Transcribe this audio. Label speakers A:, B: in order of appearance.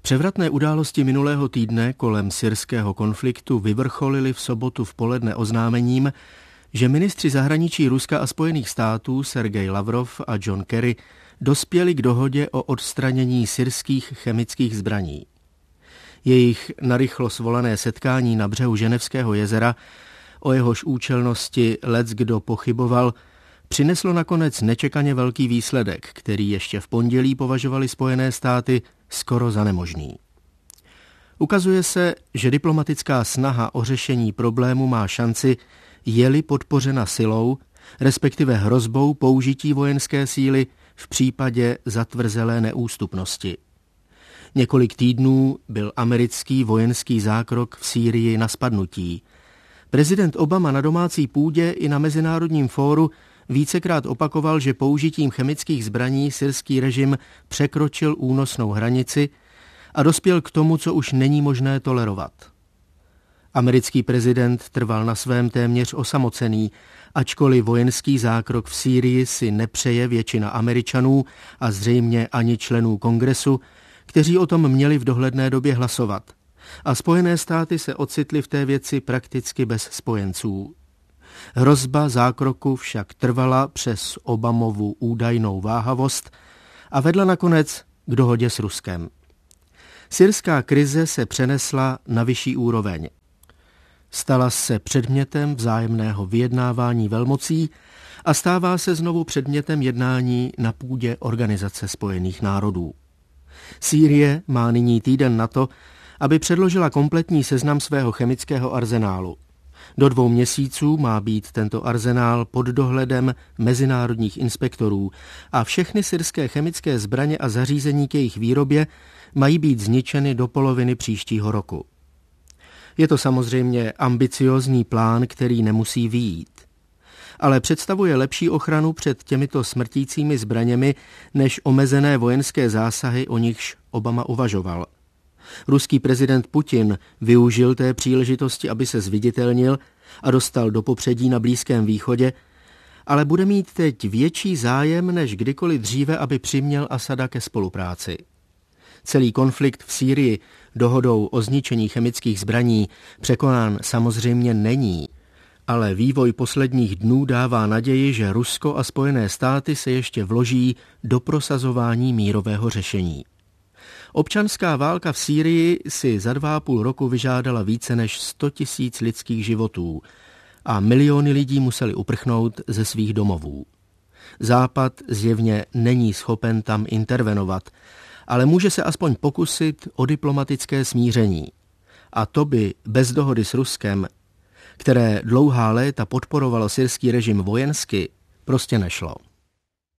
A: Převratné události minulého týdne kolem syrského konfliktu vyvrcholily v sobotu v poledne oznámením, že ministři zahraničí Ruska a Spojených států Sergej Lavrov a John Kerry dospěli k dohodě o odstranění syrských chemických zbraní. Jejich narychlo svolané setkání na břehu Ženevského jezera, o jehož účelnosti leckdo pochyboval, přineslo nakonec nečekaně velký výsledek, který ještě v pondělí považovali Spojené státy skoro za nemožný. Ukazuje se, že diplomatická snaha o řešení problému má šanci, je-li podpořena silou, respektive hrozbou použití vojenské síly v případě zatvrzelé neústupnosti. Několik týdnů byl americký vojenský zákrok v Sýrii na spadnutí. Prezident Obama na domácí půdě i na mezinárodním fóru vícekrát opakoval, že použitím chemických zbraní syrský režim překročil únosnou hranici a dospěl k tomu, co už není možné tolerovat. Americký prezident trval na svém téměř osamocený, ačkoliv vojenský zákrok v Sýrii si nepřeje většina Američanů a zřejmě ani členů kongresu, kteří o tom měli v dohledné době hlasovat. A Spojené státy se ocitly v té věci prakticky bez spojenců. Hrozba zákroku však trvala přes Obamovu údajnou váhavost a vedla nakonec k dohodě s Ruskem. Syrská krize se přenesla na vyšší úroveň. Stala se předmětem vzájemného vyjednávání velmocí a stává se znovu předmětem jednání na půdě Organizace spojených národů. Sýrie má nyní týden na to, aby předložila kompletní seznam svého chemického arzenálu. Do 2 měsíců má být tento arzenál pod dohledem mezinárodních inspektorů a všechny syrské chemické zbraně a zařízení k jejich výrobě mají být zničeny do poloviny příštího roku. Je to samozřejmě ambiciózní plán, který nemusí vyjít. Ale představuje lepší ochranu před těmito smrtícími zbraněmi než omezené vojenské zásahy, o nichž Obama uvažoval. Ruský prezident Putin využil té příležitosti, aby se zviditelnil a dostal do popředí na Blízkém východě, ale bude mít teď větší zájem než kdykoliv dříve, aby přiměl Asada ke spolupráci. Celý konflikt v Sýrii dohodou o zničení chemických zbraní překonán samozřejmě není, ale vývoj posledních dnů dává naději, že Rusko a Spojené státy se ještě vloží do prosazování mírového řešení. Občanská válka v Sýrii si za 2,5 roku vyžádala více než 100 000 lidských životů a miliony lidí museli uprchnout ze svých domovů. Západ zjevně není schopen tam intervenovat, ale může se aspoň pokusit o diplomatické smíření. A to by bez dohody s Ruskem, které dlouhá léta podporovalo syrský režim vojensky, prostě nešlo.